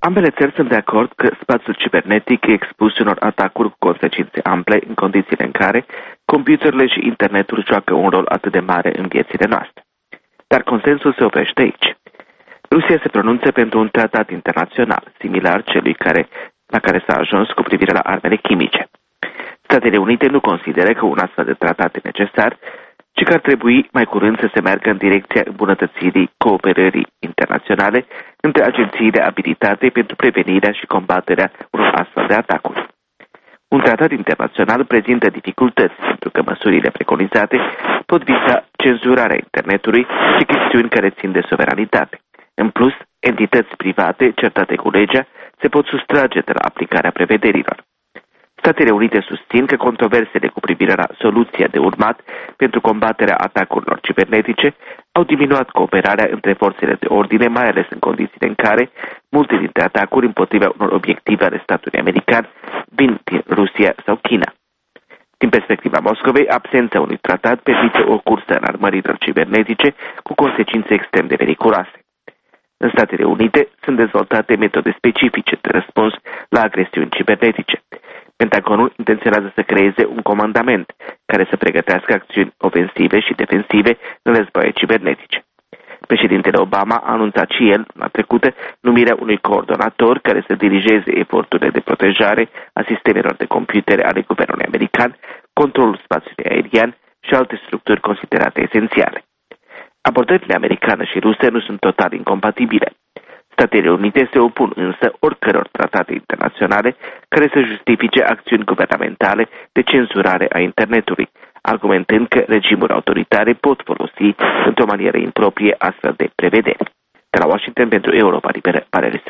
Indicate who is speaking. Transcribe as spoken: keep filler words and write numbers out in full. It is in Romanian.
Speaker 1: Ambele țări sunt de acord că spațiul cibernetic e expus unor atacuri cu consecințe ample în condițiile în care computerele și internetul joacă un rol atât de mare în viețile noastre. Dar consensul se oprește aici. Rusia se pronunță pentru un tratat internațional, similar celui care, la care s-a ajuns cu privire la armele chimice. Statele Unite nu consideră că un astfel de tratat e necesar, ci că ar trebui mai curând să se meargă în direcția îmbunătățirii cooperării internaționale între agențiile abilitate pentru prevenirea și combaterea unor astfel de atacuri. Un tratat internațional prezintă dificultăți pentru că măsurile preconizate pot viza cenzurarea internetului și chestiuni care țin de suveranitate. În plus, entități private certate cu legea se pot sustrage de la aplicarea prevederilor. Statele Unite susțin că controversele cu privire la soluția de urmat pentru combaterea atacurilor cibernetice au diminuat cooperarea între forțele de ordine, mai ales în condițiile în care multe dintre atacuri împotriva unor obiective ale statului american vin din Rusia sau China. Din perspectiva Moscovei, absența unui tratat permite o cursă în armărilor cibernetice cu consecințe extrem de periculoase. În Statele Unite sunt dezvoltate metode specifice de răspuns la agresiuni cibernetice. Pentagonul intenționează să creeze un comandament care să pregătească acțiuni ofensive și defensive în războaie cibernetice. Președintele Obama a anunțat și el, la trecută, numirea unui coordonator care să dirigeze eforturile de protejare a sistemelor de computere ale guvernului american, controlul spațiului aerian și alte structuri considerate esențiale. Abordările americană și rusă nu sunt total incompatibile. Statele Unite se opun însă oricăror tratate internaționale care să justifice acțiuni guvernamentale de cenzurare a internetului, argumentând că regimuri autoritare pot folosi într-o manieră improprie astfel de prevederi. De la Washington pentru Europa Liberă, Valerie